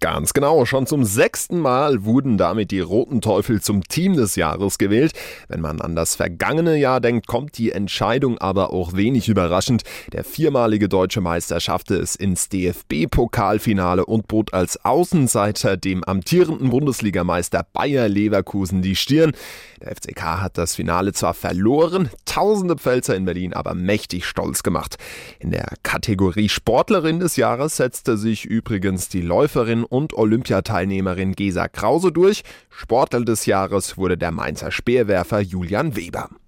Ganz genau, schon zum 6. Mal wurden damit die Roten Teufel zum Team des Jahres gewählt. Wenn man an das vergangene Jahr denkt, kommt die Entscheidung aber auch wenig überraschend. Der viermalige deutsche Meister schaffte es ins DFB-Pokalfinale und bot als Außenseiter dem amtierenden Bundesligameister Bayer Leverkusen die Stirn. Der FCK hat das Finale zwar verloren, tausende Pfälzer in Berlin aber mächtig stolz gemacht. In der Kategorie Sportlerin des Jahres setzte sich übrigens die Läuferin und Olympiateilnehmerin Gesa Krause durch. Sportler des Jahres wurde der Mainzer Speerwerfer Julian Weber.